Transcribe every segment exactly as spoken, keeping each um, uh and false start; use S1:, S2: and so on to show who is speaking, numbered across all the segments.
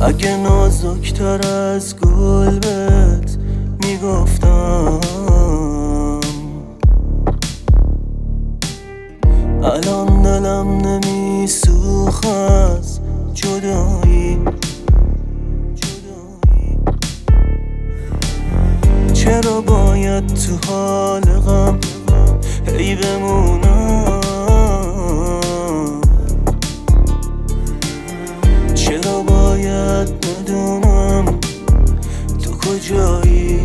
S1: اگه نازکتر از گل بهت میگفتم، الان دلم نمیسوخ از جدایی. چرا باید تو حال غم هی بمونم؟ چرا باید ندونم تو کجایی؟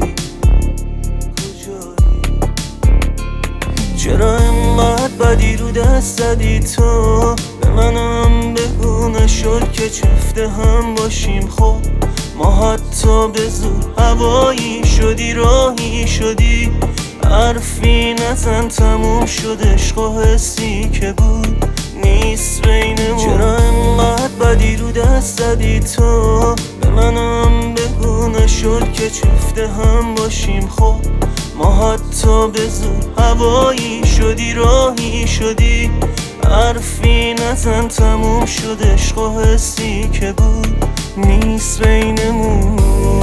S1: چرا اینقدر بدی رو دست زدی تو؟ به منم بگو نشد که چفته هم باشیم. خب ما حتی به زور هوایی شدی، راهی شدی، حرفی نزن تموم شد عشق و حسی که بود نیست بینمون. چرا اینقدر بدی رو دست زدی تو؟ به منم بگو نشد که چفته هم باشیم. خب ما حتی به زور هوایی شدی، راهی شدی، حرفی نزن تموم شد عشق و حسی که بود نیست بینمون.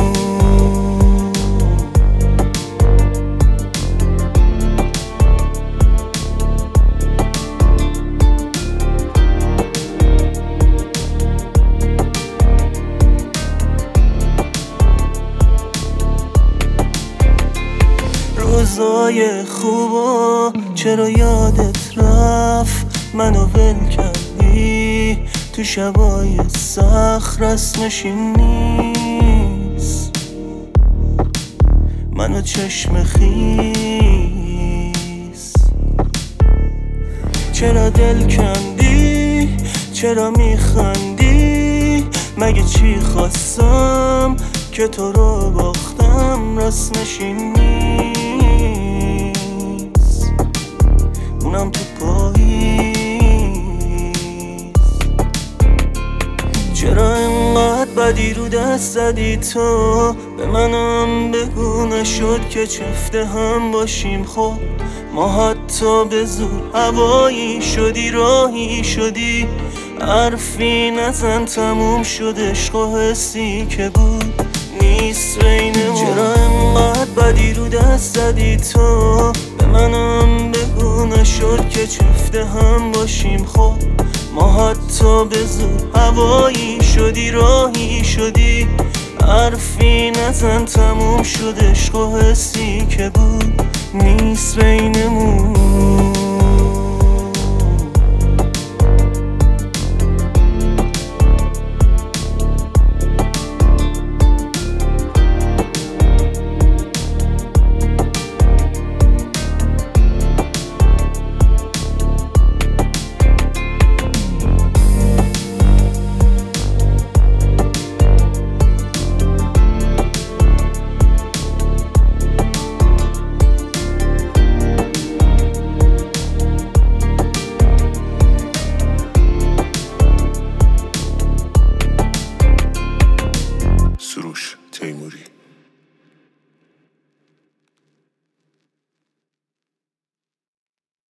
S1: روزای خوبا چرا یادت رفت؟ منو ول کردی تو شبای سخت، رسمش این نیست. منو چشم خیس چرا دل کندی؟ چرا میخندی؟ مگه چی خواستم که تو رو باختم؟ رسمش این نیست، اونم تو پاییز. چرا اینقدر بدی رو دست زدی تو؟ به منم بگو نشد که چفته هم باشیم. خب ما حتی به زور هوایی شدی، راهی شدی، حرفی نزن تموم شد عشق و حسی که بود نیست بینمون. چرا اینقدر بدی رو دست زدی تو؟ به منم بگو نشد که چفته هم باشیم. خب ما حتی به زور هوایی شدی، راهی شدی، حرفی نزن تموم شد عشق و حسی که بود نیست بینمون.